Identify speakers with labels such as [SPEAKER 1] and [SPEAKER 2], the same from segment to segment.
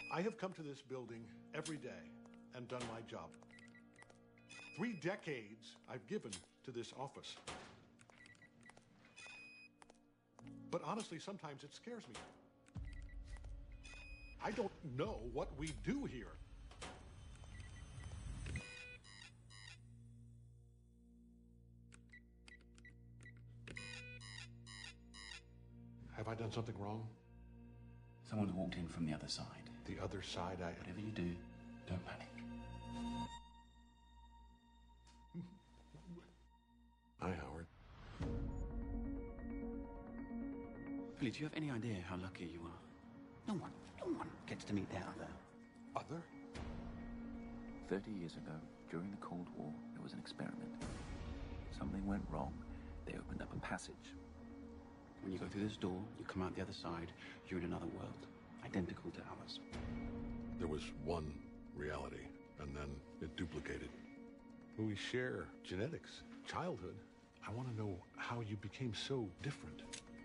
[SPEAKER 1] I have come to this building every day and done my job. 3 decades I've given to this office. But honestly, sometimes it scares me. I don't know what we do here. Have I done something wrong?
[SPEAKER 2] Someone's walked in from the other side.
[SPEAKER 1] The other side,
[SPEAKER 2] Whatever you do, don't panic.
[SPEAKER 1] Hi, Howard.
[SPEAKER 2] Billy, do you have any idea how lucky you are? No one gets to meet their other.
[SPEAKER 1] Other?
[SPEAKER 2] 30 years ago, during the Cold War, there was an experiment. Something went wrong. They opened up a passage. When you go through this door, you come out the other side, you're in another world, identical to ours.
[SPEAKER 1] There was one reality, and then it duplicated. We share genetics, childhood. I want to know how you became so different.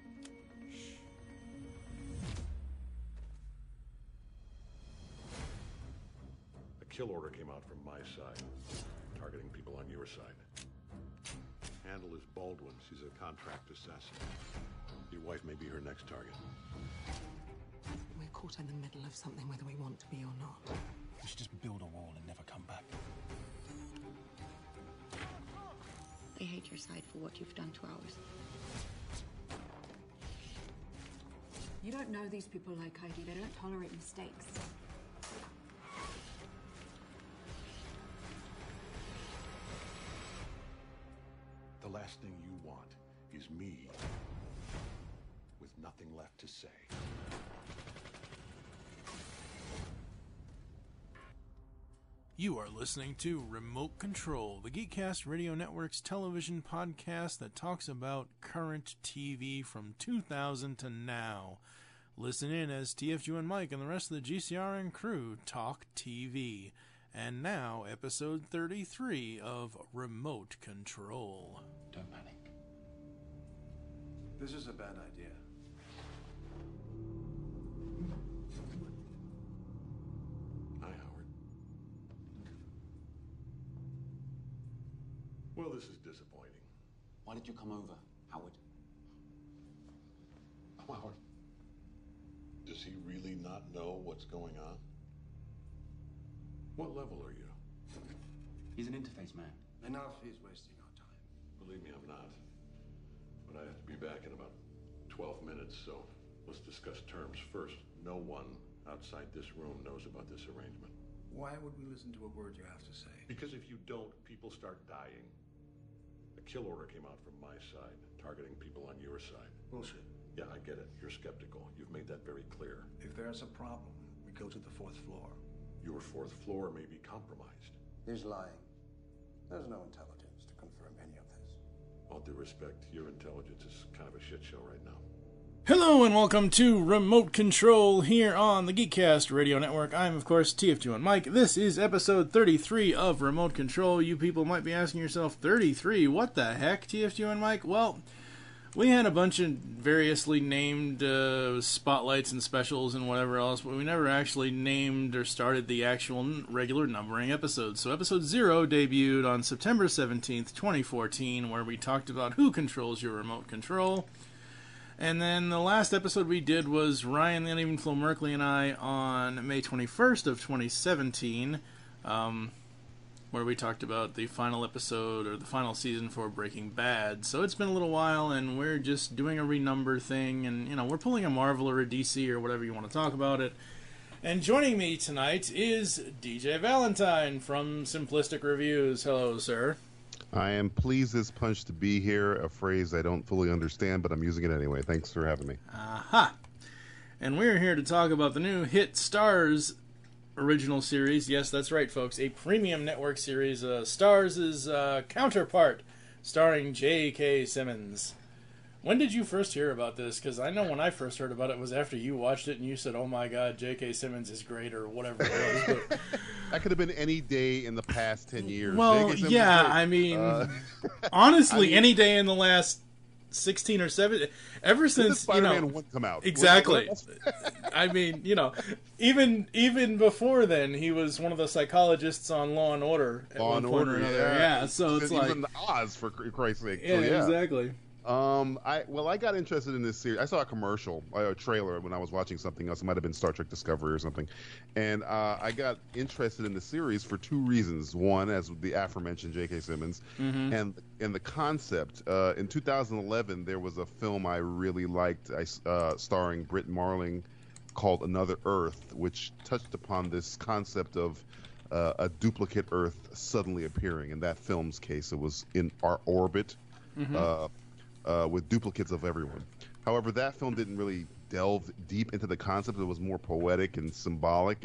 [SPEAKER 1] A kill order came out from my side, targeting people on your side. Handle is Baldwin. She's a contract assassin. Your wife may be her next target.
[SPEAKER 3] We're caught in the middle of something whether we want to be or not.
[SPEAKER 2] We should just build a wall and never come back.
[SPEAKER 4] They hate your side for what you've done to ours.
[SPEAKER 5] You don't know these people like I do. They don't tolerate mistakes.
[SPEAKER 1] The last thing you want is me with nothing left to say.
[SPEAKER 6] You are listening to Remote Control, the Geekcast Radio Network's television podcast that talks about current TV from 2000 to now. Listen in as TFG and Mike and the rest of the GCRN crew talk TV. And now, episode 33 of Remote Control.
[SPEAKER 2] Don't panic.
[SPEAKER 7] This is a bad idea.
[SPEAKER 1] Hi, Howard. Well, this is disappointing.
[SPEAKER 2] Why did you come over, Howard?
[SPEAKER 1] Howard, does he really not know what's going on? What level are you?
[SPEAKER 2] He's an interface man.
[SPEAKER 7] Enough, he's wasting our time.
[SPEAKER 1] Believe me, I'm not. But I have to be back in about 12 minutes, so let's discuss terms first. No one outside this room knows about this arrangement.
[SPEAKER 7] Why would we listen to a word you have to say?
[SPEAKER 1] Because if you don't, people start dying. A kill order came out from my side, targeting people on your side.
[SPEAKER 7] Bullshit.
[SPEAKER 1] Yeah, I get it. You're skeptical. You've made that very clear.
[SPEAKER 7] If there's a problem, we go to the 4th floor.
[SPEAKER 1] Your 4th floor may be compromised.
[SPEAKER 7] He's lying. There's no intelligence to confirm any of this.
[SPEAKER 1] All due respect, your intelligence is kind of a shit show right now.
[SPEAKER 6] Hello and welcome to Remote Control here on the Geekcast Radio Network. I'm, of course, TFG and Mike. This is episode 33 of Remote Control. You people might be asking yourself, 33? What the heck, TFG and Mike? Well, we had a bunch of variously named spotlights and specials and whatever else, but we never actually named or started the actual regular numbering episodes. So episode 0 debuted on September 17th, 2014, where we talked about who controls your remote control. And then the last episode we did was Ryan, the Uneven Flow Merkley, and I on May 21st of 2017, where we talked about the final episode or the final season for Breaking Bad. So it's been a little while, and we're just doing a renumber thing, and, you know, we're pulling a Marvel or a DC or whatever you want to talk about it. And joining me tonight is DJ Valentine from Simplistic Reviews. Hello, sir.
[SPEAKER 8] I am pleased as punch to be here, a phrase I don't fully understand, but I'm using it anyway. Thanks for having me.
[SPEAKER 6] Aha! And we're here to talk about the new hit Starz original series. Yes, that's right, folks. A premium network series. Starz' counterpart, starring J.K. Simmons. When did you first hear about this? Because I know when I first heard about it was after you watched it and you said, oh my god, J.K. Simmons is great, or whatever it was. But
[SPEAKER 8] that could have been any day in the past 10 years.
[SPEAKER 6] Well, yeah, I mean, honestly, any day in the last 16 or 17. Ever since
[SPEAKER 8] Spider-Man 1 come out.
[SPEAKER 6] Exactly. I mean, even before then, he was one of the psychologists on Law and Order at one point or another. Yeah, so it's like
[SPEAKER 8] even Oz, for Christ's sake.
[SPEAKER 6] Yeah,
[SPEAKER 8] so, yeah,
[SPEAKER 6] exactly.
[SPEAKER 8] I got interested in this series. I saw a commercial, a trailer when I was watching something else. It might have been Star Trek Discovery or something, and I got interested in the series for two reasons. One, as the aforementioned J.K. Simmons, and the concept. In 2011, there was a film I really liked, starring Britt Marling, called Another Earth, which touched upon this concept of a duplicate Earth suddenly appearing. In that film's case, it was in our orbit. With duplicates of everyone. However, that film didn't really delve deep into the concept. It was more poetic and symbolic,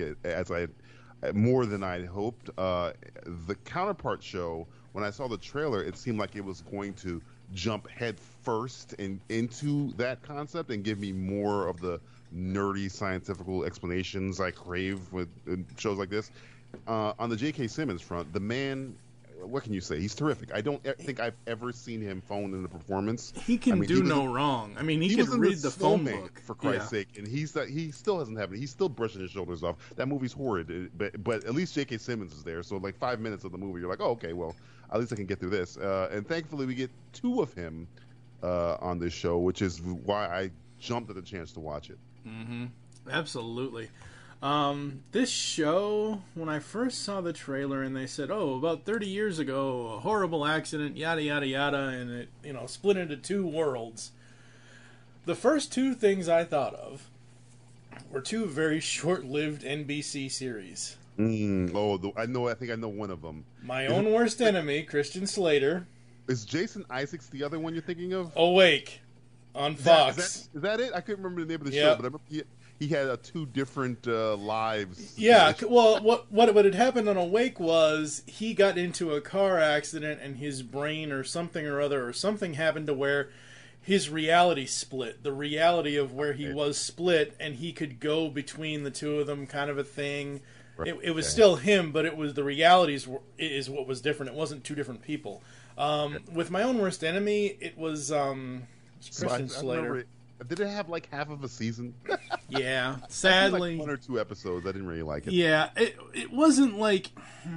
[SPEAKER 8] more than I hoped. The Counterpart show, when I saw the trailer, it seemed like it was going to jump head first into that concept and give me more of the nerdy scientific explanations I crave with shows like this. On the J.K. Simmons front, the man, what can you say? He's terrific. I don't think I've ever seen him phone in a performance.
[SPEAKER 6] He can do no wrong. I mean, he can read the phone book,
[SPEAKER 8] for Christ's sake, and he still hasn't happened. He's still brushing his shoulders off. That movie's horrid, but at least J.K. Simmons is there. So like 5 minutes of the movie, you're like, oh, okay, well, at least I can get through this. And thankfully, we get two of him on this show, which is why I jumped at the chance to watch it.
[SPEAKER 6] Absolutely. This show, when I first saw the trailer and they said, about 30 years ago, a horrible accident, yada, yada, yada, and it, split into two worlds. The first two things I thought of were two very short-lived NBC series.
[SPEAKER 8] I think I know one of them.
[SPEAKER 6] My Own Worst Enemy, Christian Slater.
[SPEAKER 8] Is Jason Isaacs the other one you're thinking of?
[SPEAKER 6] Awake, on Fox.
[SPEAKER 8] Is that it? I couldn't remember the name of the show, but I remember he had two different lives.
[SPEAKER 6] Yeah, well, what had happened on Awake was he got into a car accident and his brain or something or other, or something happened to where his reality split. The reality of where he was split, and he could go between the two of them, kind of a thing. Right. It was still him, but it was the realities is what was different. It wasn't two different people. With My Own Worst Enemy, it was Christian Slater.
[SPEAKER 8] Did it have like half of a season?
[SPEAKER 6] Yeah, sadly,
[SPEAKER 8] like 1 or 2 episodes. I didn't really like it.
[SPEAKER 6] Yeah, it wasn't like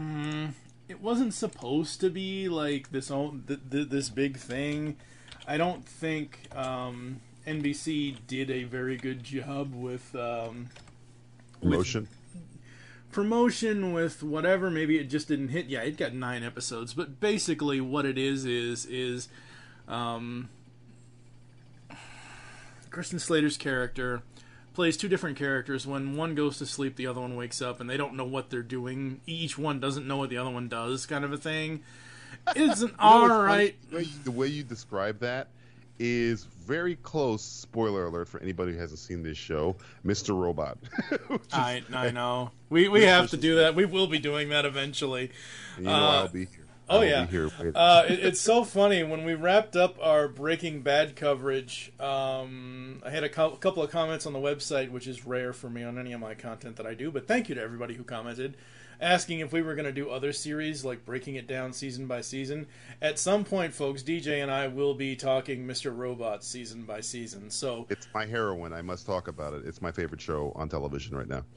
[SPEAKER 6] it wasn't supposed to be like this big thing. I don't think NBC did a very good job with promotion with whatever. Maybe it just didn't hit. Yeah, it got 9 episodes, but basically what it is Christian Slater's character plays two different characters. When one goes to sleep, the other one wakes up, and they don't know what they're doing. Each one doesn't know what the other one does, kind of a thing. It's an alright.
[SPEAKER 8] The way you describe that is very close, spoiler alert for anybody who hasn't seen this show, Mr. Robot.
[SPEAKER 6] I know. We have to do that. We will be doing that eventually.
[SPEAKER 8] I'll be here.
[SPEAKER 6] It's so funny. When we wrapped up our Breaking Bad coverage, I had a couple of comments on the website, which is rare for me on any of my content that I do, but thank you to everybody who commented, asking if we were going to do other series, like breaking it down season by season. At some point, folks, DJ and I will be talking Mr. Robot season by season. So
[SPEAKER 8] it's my heroine. I must talk about it. It's my favorite show on television right now.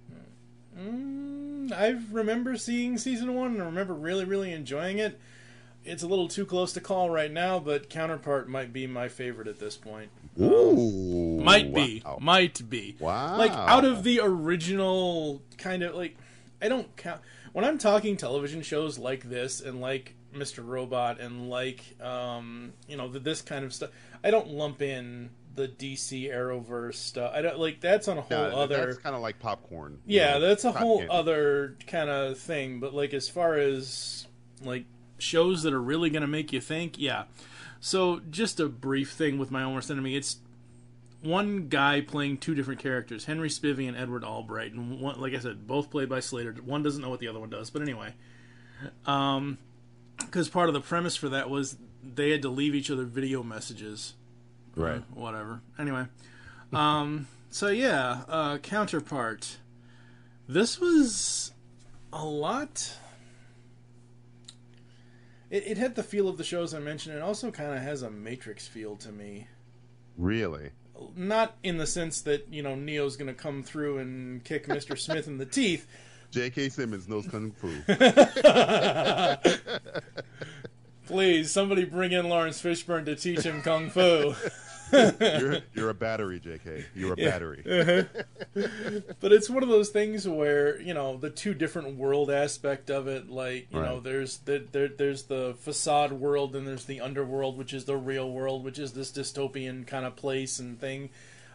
[SPEAKER 6] I remember seeing season 1 and I remember really, really enjoying it. It's a little too close to call right now, but Counterpart might be my favorite at this point.
[SPEAKER 8] Ooh,
[SPEAKER 6] might be.
[SPEAKER 8] Wow.
[SPEAKER 6] Like, out of the original kind of, like, I don't count. When I'm talking television shows like this and like Mr. Robot and like, this kind of stuff, I don't lump in the DC Arrowverse stuff. I don't like that's on a whole other.
[SPEAKER 8] That's kind of like popcorn.
[SPEAKER 6] Yeah, that's a whole other kind of thing. But like as far as like shows that are really going to make you think, yeah. So just a brief thing with My Own Worst Enemy. It's one guy playing two different characters, Henry Spivey and Edward Albright, and one, like I said, both played by Slater. One doesn't know what the other one does, but anyway, because part of the premise for that was they had to leave each other video messages.
[SPEAKER 8] Right.
[SPEAKER 6] Whatever. Anyway. So yeah, Counterpart. This was a lot. it had the feel of the shows I mentioned. It also kind of has a Matrix feel to me.
[SPEAKER 8] Really?
[SPEAKER 6] Not in the sense that, you know, Neo's going to come through and kick Mr. Smith in the teeth.
[SPEAKER 8] J.K. Simmons knows Kung Fu.
[SPEAKER 6] Please, somebody bring in Lawrence Fishburne to teach him Kung Fu.
[SPEAKER 8] You're a battery, J.K. You're a battery.
[SPEAKER 6] But it's one of those things where, you know, the two different world aspect of it, like, you know, there's the facade world and there's the underworld, which is the real world, which is this dystopian kind of place and thing.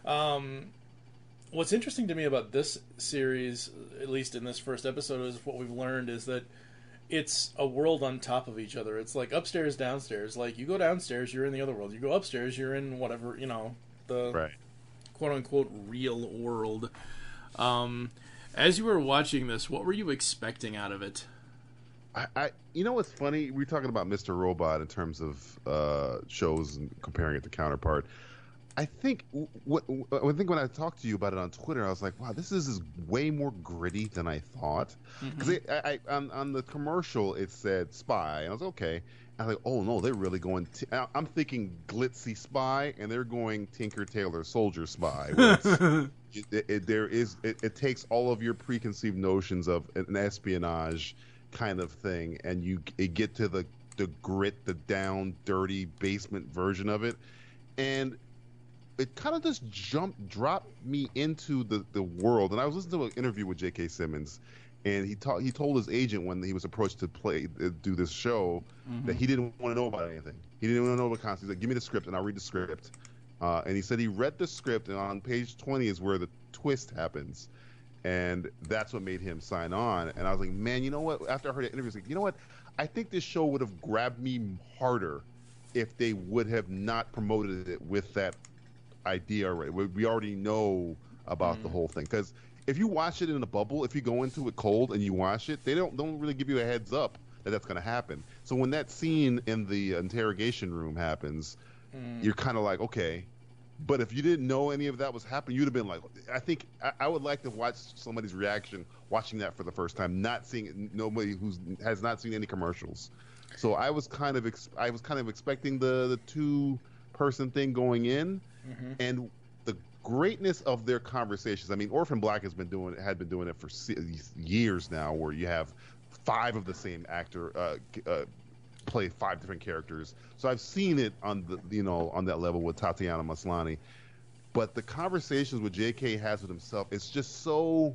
[SPEAKER 6] What's interesting to me about this series, at least in this first episode, is what we've learned is that it's a world on top of each other. It's like upstairs, downstairs. Like, you go downstairs, you're in the other world. You go upstairs, you're in whatever, you know, the quote-unquote real world. As you were watching this, what were you expecting out of it?
[SPEAKER 8] You know what's funny? We're talking about Mr. Robot in terms of shows and comparing it to Counterpart. I think when I talked to you about it on Twitter, I was like, "Wow, this is way more gritty than I thought." Because on the commercial it said spy, and I was like, "Okay." And I was like, "Oh no, they're really going." I'm thinking glitzy spy, and they're going Tinker Tailor Soldier Spy. Where it takes all of your preconceived notions of an espionage kind of thing, and you get to the grit, the down, dirty basement version of it, and it kind of just dropped me into the world. And I was listening to an interview with J.K. Simmons, and he told his agent when he was approached to do this show that he didn't want to know about anything. He didn't want to know about concepts. He's like, "Give me the script, and I'll read the script." And he said he read the script, and on page 20 is where the twist happens, and that's what made him sign on. And I was like, man, you know what? After I heard the interview, I was like, you know what? I think this show would have grabbed me harder if they would have not promoted it with that idea already. We already know about the whole thing, because if you watch it in a bubble, if you go into it cold and you watch it, they don't really give you a heads up that that's going to happen. So when that scene in the interrogation room happens, you're kind of like, okay. But if you didn't know any of that was happening, you'd have been like, I think I would like to watch somebody's reaction watching that for the first time, not seeing it, nobody who has not seen any commercials. So I was kind of expecting the two-person thing going in. And the greatness of their conversations. I mean, Orphan Black had been doing it for years now, where you have 5 of the same actor play 5 different characters. So I've seen it on that level with Tatiana Maslany. But the conversations with J.K. has with himself, it's just so.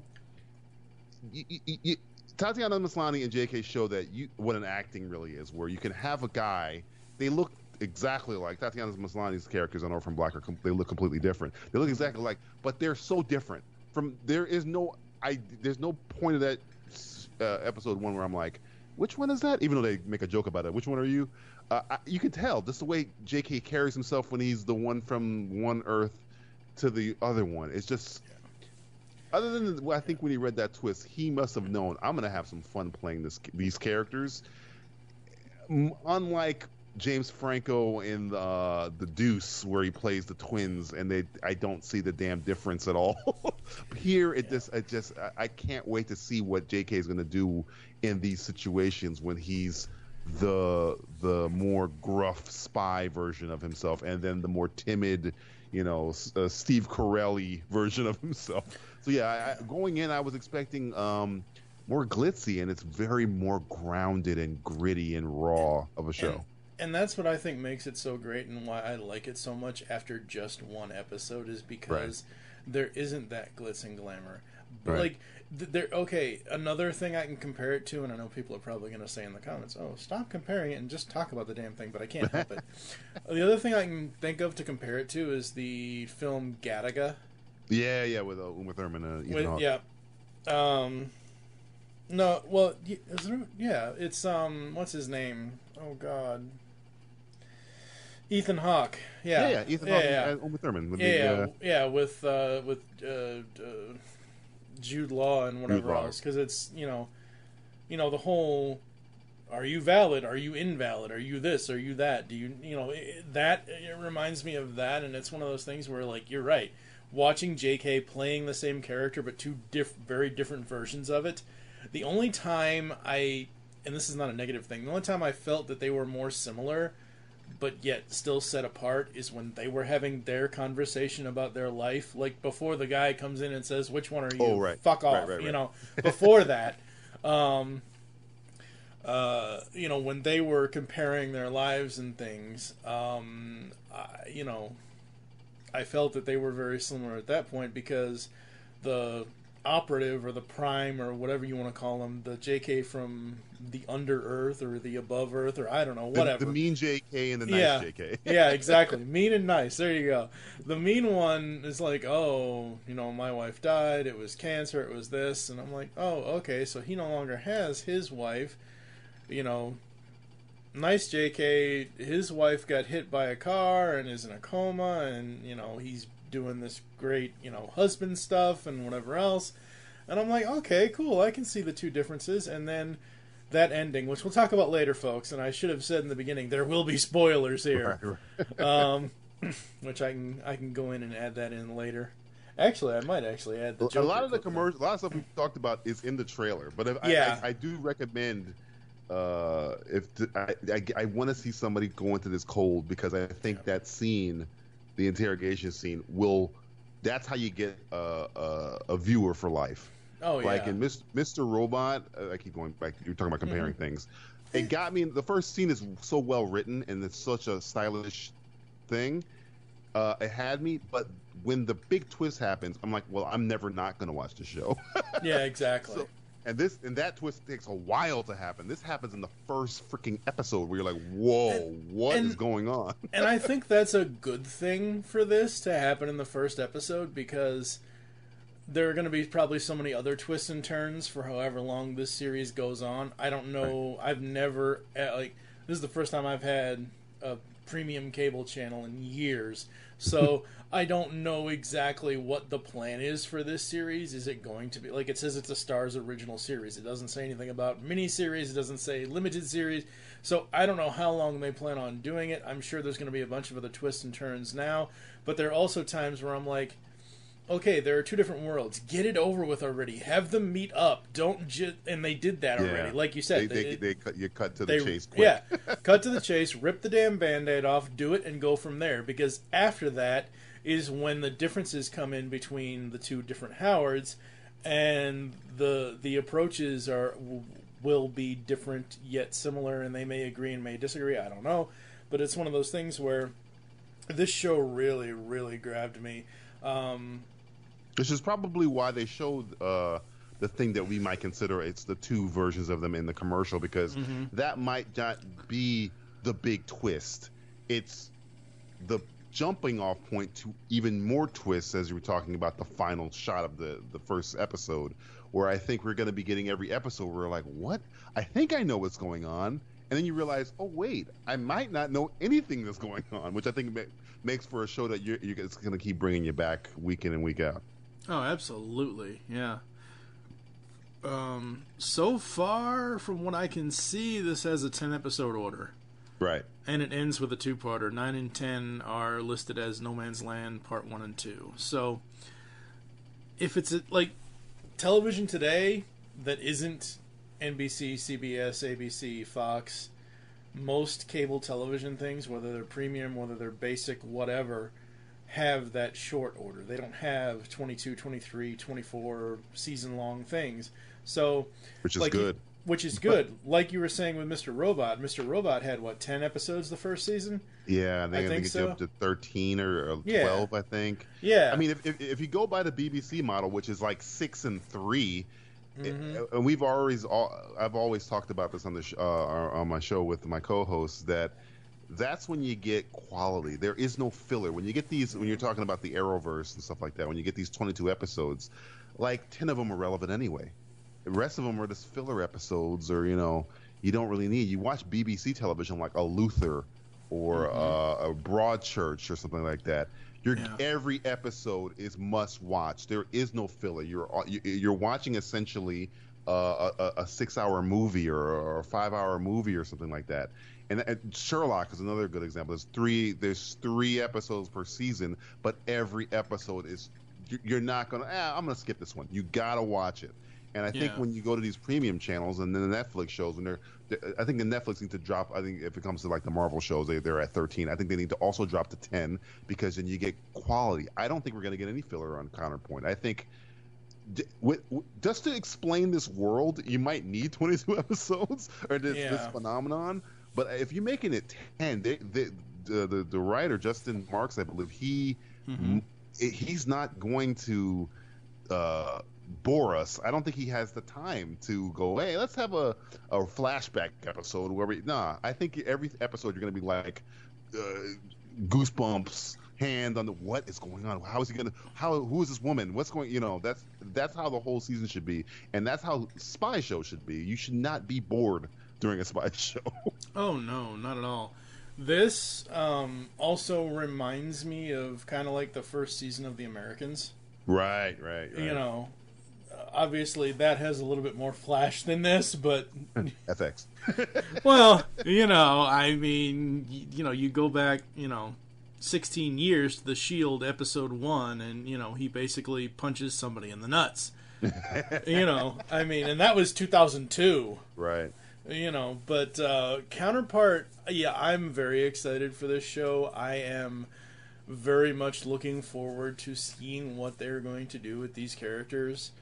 [SPEAKER 8] Tatiana Maslany and J.K. show that what an acting really is, where you can have a guy. They look exactly like Tatiana Maslany's characters on Orphan Black. They look completely different. They look exactly like, but they're so different. There's no point of that episode 1 where I'm like, which one is that? Even though they make a joke about it, which one are you? You can tell just the way J.K. carries himself when he's the one from one Earth to the other one. It's just, other than I think when he read that twist, he must have known I'm gonna have some fun playing these characters. Unlike James Franco in the Deuce, where he plays the twins, and I don't see the damn difference at all. Here, I can't wait to see what J.K. is going to do in these situations when he's the more gruff spy version of himself, and then the more timid, Steve Carell version of himself. So yeah, going in, I was expecting more glitzy, and it's very more grounded and gritty and raw of a show.
[SPEAKER 6] And that's what I think makes it so great, and why I like it so much after just one episode, is because there isn't that glitz and glamour. Like, another thing I can compare it to, and I know people are probably going to say in the comments, "Oh, stop comparing it and just talk about the damn thing," but I can't help it. The other thing I can think of to compare it to is the film Gattaca.
[SPEAKER 8] Yeah, with Uma Thurman and Ethan Hawke.
[SPEAKER 6] Yeah. No, well, it's what's his name? Oh God. Ethan Hawke,
[SPEAKER 8] yeah, Ethan Hawke and Uma Thurman.
[SPEAKER 6] With Jude Law and whatever else, because it's the whole, are you valid? Are you invalid? Are you this? Are you that? Do you it reminds me of that, and it's one of those things where, like, you're right, watching J.K. playing the same character but two very different versions of it. The only time I and this is not a negative thing, the only time I felt that they were more similar but yet still set apart is when they were having their conversation about their life. Like, before the guy comes in and says, which one are you?
[SPEAKER 8] Oh, right.
[SPEAKER 6] Fuck off.
[SPEAKER 8] Right.
[SPEAKER 6] You know, before that, you know, when they were comparing their lives and things, you know, I felt that they were very similar at that point, because the operative or the prime or whatever you want to call him, the JK from the under earth or the above earth, or I don't know, whatever.
[SPEAKER 8] The mean JK and the nice JK.
[SPEAKER 6] Yeah, exactly. Mean and nice. There you go. The mean one is like, oh, you know, my wife died. It was cancer. It was this. And I'm like, oh, okay. So he no longer has his wife. You know, nice JK, his wife got hit by a car and is in a coma, and, you know, he's doing this great, you know, husband stuff and whatever else. And I'm like, okay, cool, I can see the two differences. And then that ending, which we'll talk about later, folks, and I should have said in the beginning, there will be spoilers here. Right. Which I can go in and add that in later. Actually, I might actually add the Joker.
[SPEAKER 8] A lot of the commercial, a lot of stuff we've talked about is in the trailer, but I do recommend I want to see somebody go into this cold, because I think that scene, the interrogation scene, that's how you get a viewer for life.
[SPEAKER 6] Oh, yeah.
[SPEAKER 8] Like in Mr. Robot, I keep going back, you're talking about comparing things. It got me, the first scene is so well written and it's such a stylish thing. It had me, but when the big twist happens, I'm like, well, I'm never not going to watch the show.
[SPEAKER 6] Yeah, exactly.
[SPEAKER 8] And that twist takes a while to happen. This happens in the first freaking episode where you're like, whoa, what is going on?
[SPEAKER 6] And I think that's a good thing for this to happen in the first episode, because there are going to be probably so many other twists and turns for however long this series goes on. I don't know. Right. I've never, like, this is the first time I've had a premium cable channel in years. So I don't know exactly what the plan is for this series. Is it going to be, like, it says it's a Starz original series. It doesn't say anything about miniseries. It doesn't say limited series. So I don't know how long they plan on doing it. I'm sure there's going to be a bunch of other twists and turns now. But there are also times where I'm like, okay, there are two different worlds. Get it over with already. Have them meet up. Don't just... And they did that already. Like you said.
[SPEAKER 8] You cut to the chase quick.
[SPEAKER 6] Yeah, cut to the chase, rip the damn Band-Aid off, do it, and go from there. Because after that is when the differences come in between the two different Howards, and the approaches will be different yet similar, and they may agree and may disagree. I don't know. But it's one of those things where this show really, really grabbed me.
[SPEAKER 8] This is probably why they showed the thing that we might consider it's the two versions of them in the commercial, because that might not be the big twist. It's the jumping off point to even more twists, as you were talking about the final shot of the first episode, where I think we're going to be getting every episode where we're like, what? I think I know what's going on. And then you realize, oh, wait, I might not know anything that's going on, which I think makes for a show that it's going to keep bringing you back week in and week out.
[SPEAKER 6] Oh, absolutely, yeah. So far, from what I can see, this has a 10-episode order.
[SPEAKER 8] Right.
[SPEAKER 6] And it ends with a two-parter. 9 and 10 are listed as No Man's Land Part 1 and 2. So, if it's, like, television today that isn't NBC, CBS, ABC, Fox, most cable television things, whether they're premium, whether they're basic, whatever, have that short order. They don't have 22, 23, 24 season-long things. So,
[SPEAKER 8] which is good.
[SPEAKER 6] Which is good. Like you were saying with Mr. Robot. Mr. Robot had, 10 episodes the first season?
[SPEAKER 8] Yeah, I think so. Up to 13 or 12, I think.
[SPEAKER 6] Yeah.
[SPEAKER 8] I mean, if you go by the BBC model, which is like 6 and 3, and I've always talked about this on the on my show with my co-hosts, that's when you get quality. There is no filler. When you get these, when you're talking about the Arrowverse and stuff like that, when you get these 22 episodes, like 10 of them are relevant anyway. The rest of them are just filler episodes, or you don't really need. You watch BBC television like a Luther or a Broadchurch or something like that. Every episode is must watch. There is no filler. You're watching essentially a 6-hour movie or a 5-hour movie or something like that. And Sherlock is another good example. There's three episodes per season, but every episode is, you're not gonna, I'm gonna skip this one. You gotta watch it. And I think
[SPEAKER 6] Yeah.
[SPEAKER 8] when you go to these premium channels and then the Netflix shows, I think the Netflix need to drop. I think if it comes to like the Marvel shows, they're at 13. I think they need to also drop to 10 because then you get quality. I don't think we're going to get any filler on Counterpoint. I think just to explain this world, you might need 22 episodes or this phenomenon. But if you're making it 10, the writer Justin Marks, I believe he's not going to bore us. I don't think he has the time to go, hey, let's have a flashback episode where I think every episode you're going to be like goosebumps, hand on the what is going on, how is he going to, who is this woman, what's going, that's how the whole season should be, and that's how spy show should be. You should not be bored during a spy show. Oh
[SPEAKER 6] no, not at all. This also reminds me of kind of like the first season of The Americans.
[SPEAKER 8] Right.
[SPEAKER 6] Obviously that has a little bit more flash than this, but
[SPEAKER 8] FX.
[SPEAKER 6] Well, I mean, you go back, 16 years to The Shield episode 1, and he basically punches somebody in the nuts. I mean, and that was 2002.
[SPEAKER 8] Right.
[SPEAKER 6] But Counterpart, I'm very excited for this show. I am very much looking forward to seeing what they're going to do with these characters.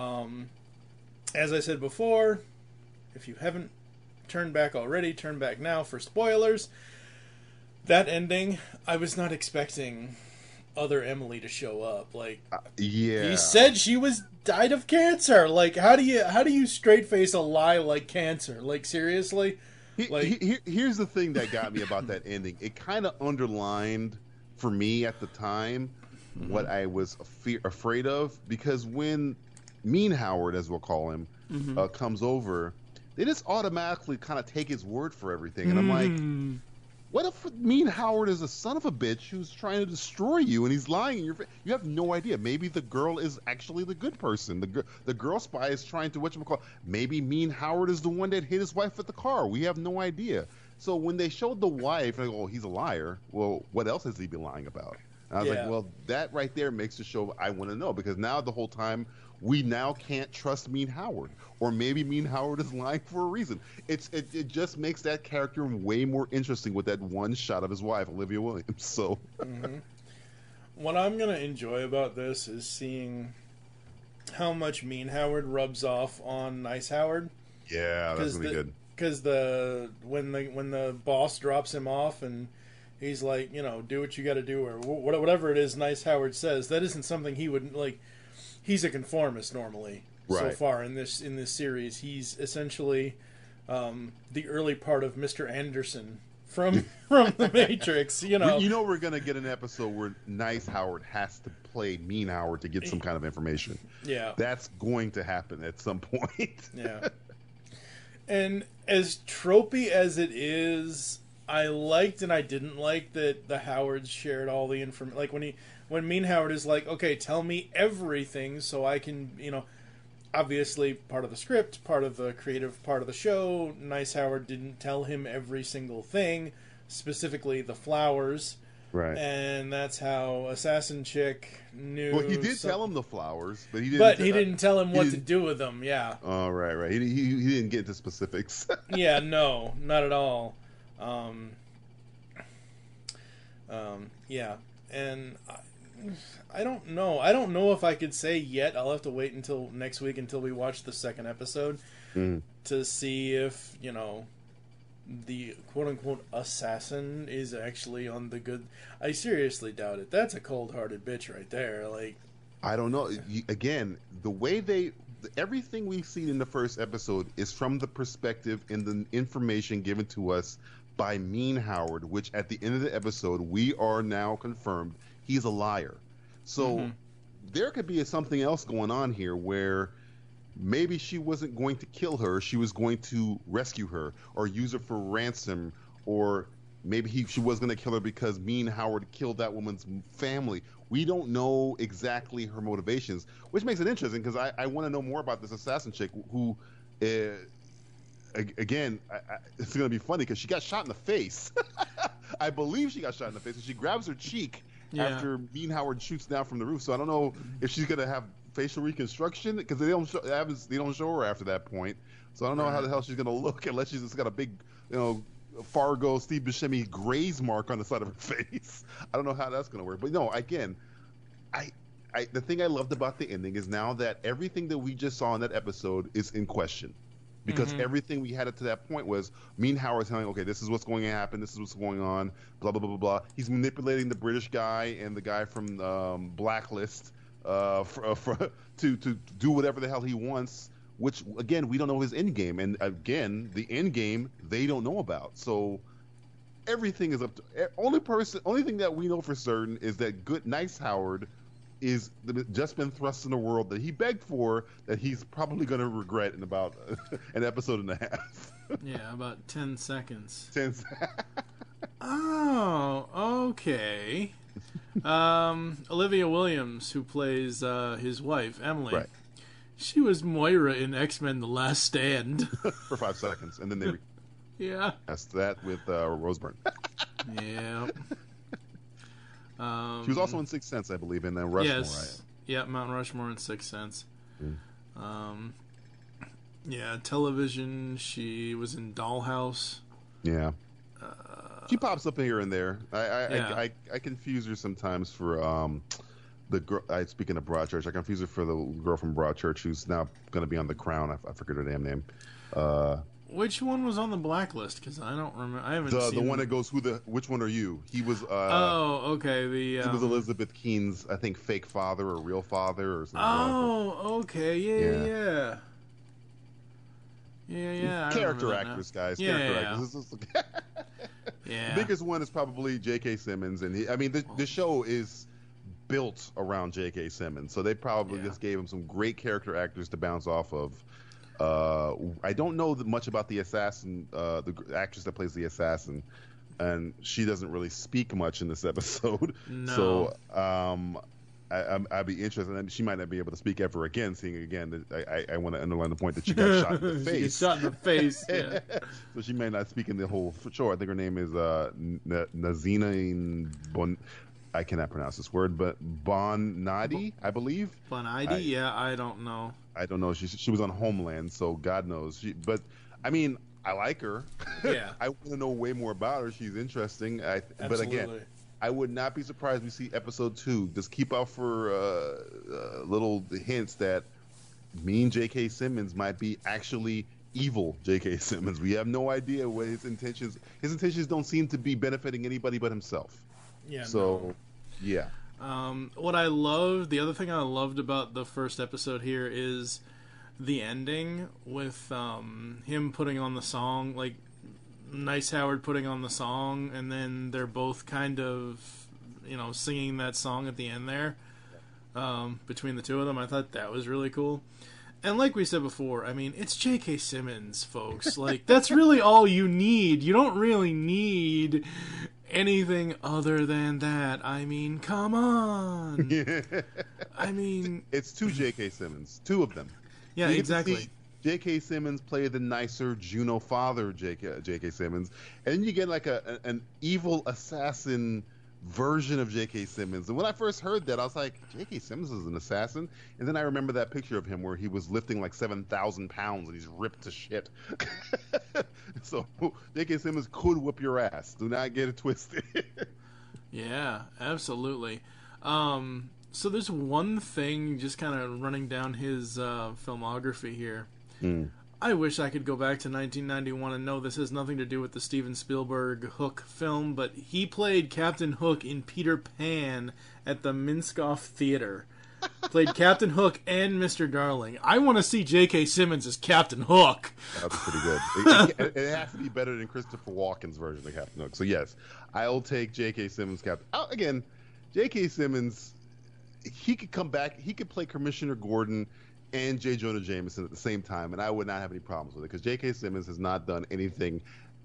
[SPEAKER 6] As I said before, if you haven't turned back already, turn back now for spoilers. That ending, I was not expecting other Emily to show up. Like, he said she died of cancer. Like, how do you straight face a lie like cancer? Like, seriously?
[SPEAKER 8] Here's the thing that got me about that ending. It kind of underlined for me at the time what I was afraid of, because when Mean Howard, as we'll call him, comes over, they just automatically kind of take his word for everything. And I'm like, what if Mean Howard is a son of a bitch who's trying to destroy you and he's lying in your face? You have no idea. Maybe the girl is actually the good person. The girl spy is trying to, maybe Mean Howard is the one that hit his wife with the car. We have no idea. So when they showed the wife, like, oh, he's a liar. Well, what else has he been lying about? And I was like, well, that right there makes the show I want to know, because now the whole time we now can't trust Mean Howard, or maybe Mean Howard is lying for a reason. It just makes that character way more interesting with that one shot of his wife, Olivia Williams. So,
[SPEAKER 6] what I'm gonna enjoy about this is seeing how much Mean Howard rubs off on Nice Howard.
[SPEAKER 8] Yeah, that's gonna be good.
[SPEAKER 6] Because when the boss drops him off and he's like, do what you got to do, or whatever it is Nice Howard says, that isn't something he would like. He's a conformist normally. Right. So far in this series, he's essentially the early part of Mr. Anderson from The Matrix.
[SPEAKER 8] We're gonna get an episode where Nice Howard has to play Mean Howard to get some kind of information.
[SPEAKER 6] Yeah,
[SPEAKER 8] that's going to happen at some point.
[SPEAKER 6] Yeah, and as tropey as it is, I liked and I didn't like that the Howards shared all the information. Like when Mean Howard is like, okay, tell me everything so I can, obviously part of the script, part of the creative part of the show, Nice Howard didn't tell him every single thing, specifically the flowers.
[SPEAKER 8] Right.
[SPEAKER 6] And that's how Assassin Chick knew.
[SPEAKER 8] Well, he did tell him the flowers, but he
[SPEAKER 6] didn't tell him what to do with them, yeah.
[SPEAKER 8] Oh, right. He didn't get into specifics.
[SPEAKER 6] Yeah, no, not at all. Yeah, and I don't know. I don't know if I could say yet. I'll have to wait until next week until we watch the second episode to see if, the quote-unquote assassin is actually on the good. I seriously doubt it. That's a cold-hearted bitch right there. Like,
[SPEAKER 8] I don't know. Again, the way everything we've seen in the first episode is from the perspective and the information given to us by Mean Howard, which at the end of the episode, we are now confirmed he's a liar. So there could be something else going on here where maybe she wasn't going to kill her. She was going to rescue her or use her for ransom, or maybe she was going to kill her because Mean Howard killed that woman's family. We don't know exactly her motivations, which makes it interesting because I want to know more about this assassin chick who... Again, it's going to be funny because she got shot in the face. I believe she got shot in the face, and she grabs her cheek after Mean Howard shoots down from the roof. So I don't know if she's going to have facial reconstruction because they don't show her after that point. So I don't know how the hell she's gonna look unless she's just got a big, Fargo Steve Buscemi graze mark on the side of her face. I don't know how that's gonna work. But no, again, the thing I loved about the ending is now that everything that we just saw in that episode is in question. Because everything we had up to that point was me and Howard telling, okay, this is what's going to happen, this is what's going on, blah, blah, blah, blah, blah. He's manipulating the British guy and the guy from Blacklist to do whatever the hell he wants, which, again, we don't know his end game. And, again, the end game they don't know about. So everything is up to... Only thing that we know for certain is that nice Howard is just been thrust in a world that he begged for that he's probably going to regret in about an episode and a half.
[SPEAKER 6] Yeah, about 10 seconds.
[SPEAKER 8] 10
[SPEAKER 6] Oh, okay. Olivia Williams, who plays his wife, Emily.
[SPEAKER 8] Right.
[SPEAKER 6] She was Moira in X-Men The Last Stand.
[SPEAKER 8] For 5 seconds, and then they
[SPEAKER 6] yeah.
[SPEAKER 8] That's that with Rose Byrne.
[SPEAKER 6] Yeah.
[SPEAKER 8] She was also in Sixth Sense, I believe, in Rushmore.
[SPEAKER 6] Yes. Yeah, Mount Rushmore and Sixth Sense. Yeah, television. She was in Dollhouse.
[SPEAKER 8] Yeah. She pops up here and there. I confuse her sometimes for the girl. Speaking of Broadchurch, I confuse her for the girl from Broadchurch who's now going to be on The Crown. I forget her damn name.
[SPEAKER 6] Which one was on the blacklist? Because I don't remember. I haven't seen
[SPEAKER 8] the one that goes, which one are you? He was.
[SPEAKER 6] Okay. He
[SPEAKER 8] was Elizabeth Keene's, I think, fake father or real father or something.
[SPEAKER 6] Okay. Yeah.
[SPEAKER 8] Character actors, guys. Character actors.
[SPEAKER 6] Yeah.
[SPEAKER 8] The biggest one is probably J.K. Simmons, and the show is built around J.K. Simmons, so they probably just gave him some great character actors to bounce off of. I don't know much about the assassin, the actress that plays the assassin, and she doesn't really speak much in this episode.
[SPEAKER 6] No.
[SPEAKER 8] So I'd be interested. And she might not be able to speak ever again. Seeing again, that I want to underline the point that she got shot in the face.
[SPEAKER 6] She got shot in the face. Yeah.
[SPEAKER 8] So she may not speak in the whole show. I think her name is Nazina I cannot pronounce this word, but Bonadi, I believe.
[SPEAKER 6] Bonadi? Yeah, I don't know.
[SPEAKER 8] I don't know. She was on Homeland, so God knows. But I mean, I like her.
[SPEAKER 6] Yeah.
[SPEAKER 8] I want to know way more about her. She's interesting. But again, I would not be surprised if we see episode 2. Just keep out for little hints that mean J.K. Simmons might be actually evil J.K. Simmons. We have no idea what his intentions. His intentions don't seem to be benefiting anybody but himself.
[SPEAKER 6] Yeah.
[SPEAKER 8] So, yeah.
[SPEAKER 6] The other thing I loved about the first episode here is the ending with him putting on the song, like Nice Howard putting on the song, and then they're both kind of, singing that song at the end there between the two of them. I thought that was really cool. And like we said before, I mean, it's J.K. Simmons, folks. Like, that's really all you need. You don't really need anything other than that. I mean, come on. I mean,
[SPEAKER 8] it's 2 J.K. Simmons, 2 of them.
[SPEAKER 6] Yeah, exactly.
[SPEAKER 8] J.K. Simmons played the nicer Juno father, J.K. Simmons, and then you get like an evil assassin version of J.K. Simmons. And when I first heard that, I was like, J.K. Simmons is an assassin? And then I remember that picture of him where he was lifting like 7,000 pounds and he's ripped to shit. So J.K. Simmons could whip your ass. Do not get it twisted.
[SPEAKER 6] Yeah, absolutely. So there's one thing just kind of running down his filmography here. I wish I could go back to 1991 and know this has nothing to do with the Steven Spielberg Hook film, but he played Captain Hook in Peter Pan at the Minskoff Theater. Played Captain Hook and Mr. Darling. I want to see J.K. Simmons as Captain Hook.
[SPEAKER 8] That was pretty good. It has to be better than Christopher Walken's version of Captain Hook. So yes, I'll take J.K. Simmons Captain. Again, J.K. Simmons, he could come back. He could play Commissioner Gordon and J. Jonah Jameson at the same time, and I would not have any problems with it because J.K. Simmons has not done anything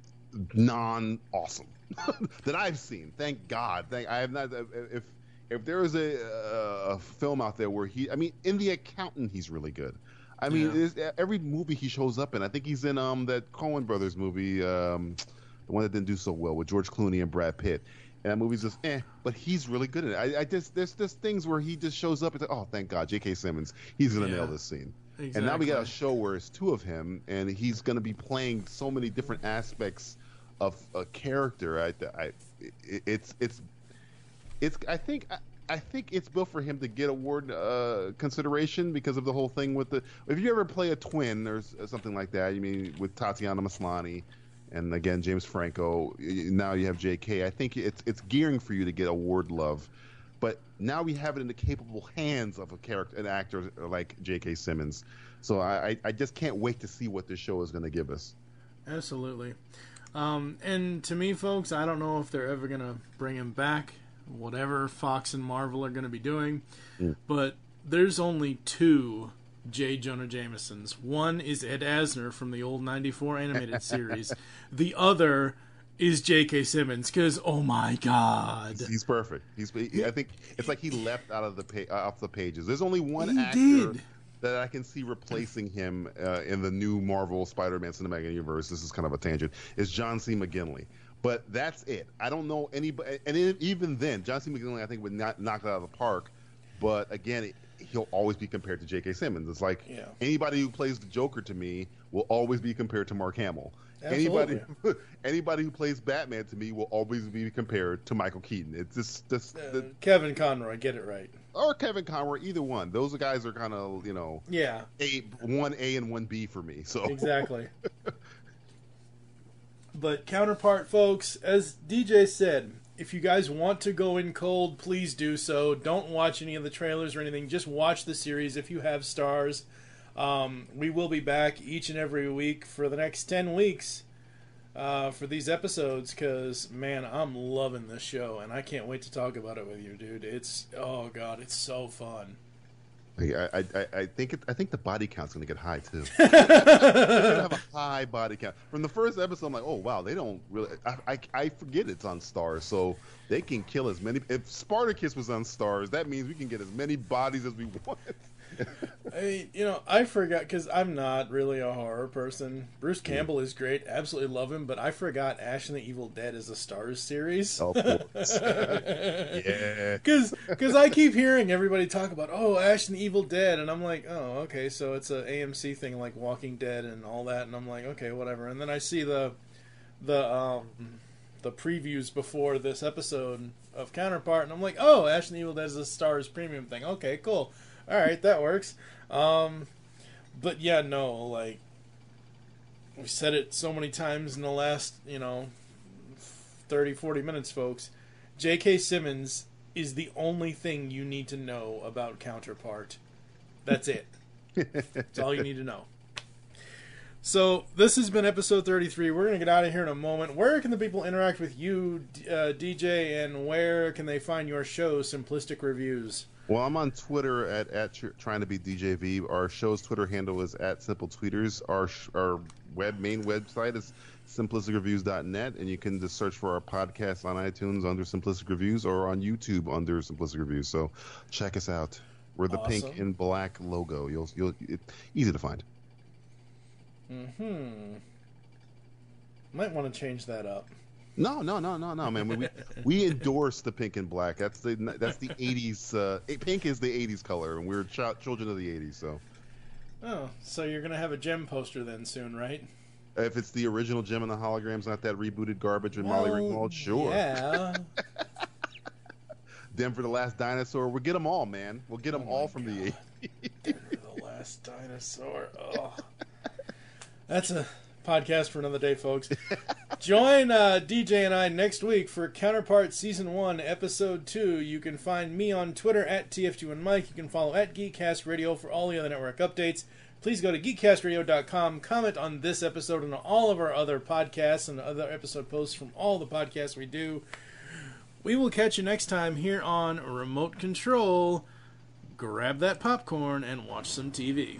[SPEAKER 8] non-awesome that I've seen. Thank God. I have not. If there is a film out there where in The Accountant, he's really good. I mean, every movie he shows up in. I think he's in that Coen Brothers movie, the one that didn't do so well with George Clooney and Brad Pitt. And that movie's just but he's really good at it. I just there's things where he just shows up and oh thank God, J.K. Simmons, he's gonna nail this scene. Exactly. And now we got a show where it's two of him, and he's gonna be playing so many different aspects of a character. I think it's built for him to get award consideration because of the whole thing with the. If you ever play a twin or something like that, you mean with Tatiana Maslany, and again James Franco. Now you have J.K. I think it's gearing for you to get award love, but now we have it in the capable hands of an actor like J.K. Simmons. So I just can't wait to see what this show is going to give us.
[SPEAKER 6] Absolutely. And to me, folks, I don't know if they're ever going to bring him back. Whatever Fox and Marvel are going to be doing, but there's only two J. Jonah Jamesons. One is Ed Asner from the old '94 animated series. The other is J.K. Simmons, because oh my God,
[SPEAKER 8] he's perfect. I think it's like he left out of off the pages. There's only one actor that I can see replacing him in the new Marvel Spider-Man Cinematic Universe. This is kind of a tangent. Is John C. McGinley. But that's it. I don't know anybody, and even then, John C. McGinley I think would not knock it out of the park. But again, he'll always be compared to J.K. Simmons. It's like anybody who plays the Joker to me will always be compared to Mark Hamill. Absolutely. Anybody who plays Batman to me will always be compared to Michael Keaton. It's just
[SPEAKER 6] Kevin Conroy, get it right.
[SPEAKER 8] Or Kevin Conroy, either one. Those guys are kind of one A and one B for me. So
[SPEAKER 6] exactly. But Counterpart, folks, as DJ said, if you guys want to go in cold, please do so. Don't watch any of the trailers or anything. Just watch the series if you have Stars. We will be back each and every week for the next 10 weeks for these episodes because, man, I'm loving this show, and I can't wait to talk about it with you, dude. Oh, God, it's so fun.
[SPEAKER 8] I think the body count's gonna get high too. They're gonna have a high body count. From the first episode, I'm like, oh wow, they don't really. I forget it's on Stars, so they can kill as many. If Spartacus was on Stars, that means we can get as many bodies as we want.
[SPEAKER 6] I forgot because I'm not really a horror person. Bruce Campbell is great, absolutely love him, but I forgot Ash and the Evil Dead is a Stars series.
[SPEAKER 8] Of course. Yeah.
[SPEAKER 6] Because I keep hearing everybody talk about Ash and the Evil Dead, and I'm like, oh, okay, so it's a AMC thing like Walking Dead and all that, and I'm like, okay, whatever. And then I see the previews before this episode of Counterpart, and I'm like, oh, Ash and the Evil Dead is a Stars premium thing. Okay, cool. All right, that works. But yeah, no, like we said it so many times in the last, 30, 40 minutes, folks. J.K. Simmons is the only thing you need to know about Counterpart. That's it. That's all you need to know. So this has been episode 33. We're going to get out of here in a moment. Where can the people interact with you, DJ, and where can they find your show, Simplistic Reviews?
[SPEAKER 8] Well, I'm on Twitter at trying to be DJV. Our show's Twitter handle is at Simple Tweeters. Our main website is simplisticreviews.net, and you can just search for our podcast on iTunes under Simplistic Reviews or on YouTube under Simplistic Reviews. So check us out. We're the pink and black logo. It's easy to find.
[SPEAKER 6] Might want to change that up.
[SPEAKER 8] No, man. We endorse the pink and black. That's the 80s. Pink is the 80s color, and we're children of the 80s. So.
[SPEAKER 6] Oh, so you're gonna have a Gem poster then soon, right?
[SPEAKER 8] If it's the original Gem and the holograms, not that rebooted garbage with Molly Ringwald, sure.
[SPEAKER 6] Yeah.
[SPEAKER 8] Denver the Last Dinosaur. We'll get them all, man. We'll get them all from the 80s.
[SPEAKER 6] Denver the Last Dinosaur. Oh. That's a podcast for another day, folks. Join DJ and I next week for Counterpart Season 1, Episode 2. You can find me on Twitter at TF2andMike. You can follow at Geekcast Radio for all the other network updates. Please go to geekcastradio.com, comment on this episode and all of our other podcasts and other episode posts from all the podcasts we do. We will catch you next time here on Remote Control. Grab that popcorn and watch some TV.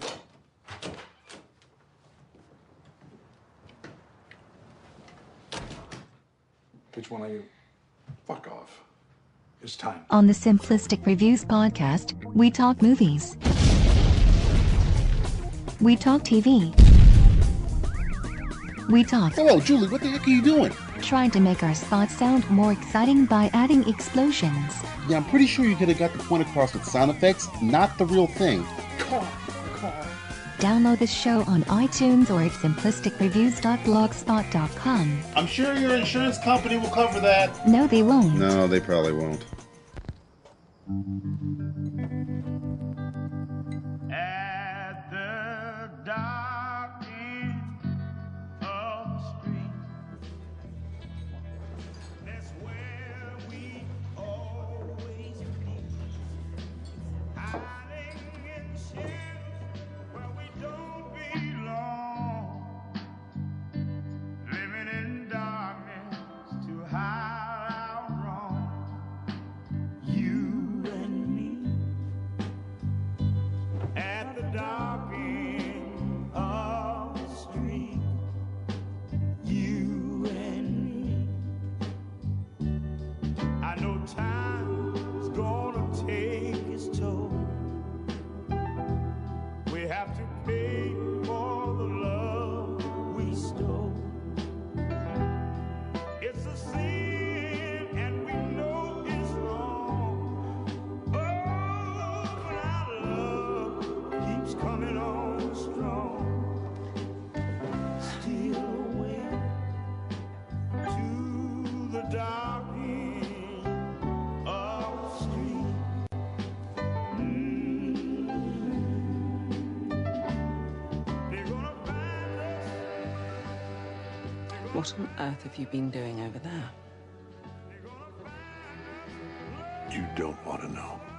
[SPEAKER 9] Which one are you? Fuck off. It's time.
[SPEAKER 10] On the Simplistic Reviews podcast, we talk movies. We talk TV. We Talk.
[SPEAKER 8] Hello, Julie, what the heck are you doing?
[SPEAKER 10] Trying to make our spots sound more exciting by adding explosions.
[SPEAKER 8] Yeah, I'm pretty sure you could have got the point across with sound effects, not the real thing.
[SPEAKER 10] Download this show on iTunes or at simplisticreviews.blogspot.com.
[SPEAKER 8] I'm sure your insurance company will cover that.
[SPEAKER 10] No, they won't.
[SPEAKER 8] No, they probably won't.
[SPEAKER 11] At the dark end of the street, that's where we always meet. Hiding in shadows where we don't belong. Living in darkness to hide our wrong. You and me. At the dark end of the street, you and me. I know time is gonna take its toll. We have to pay for the love we stole. It's a sin and we know it's wrong. Oh, but our love keeps coming on strong. Steal away to the dark end of the street. They're gonna find us.
[SPEAKER 3] What on earth have you been doing over there?
[SPEAKER 1] You don't want to know.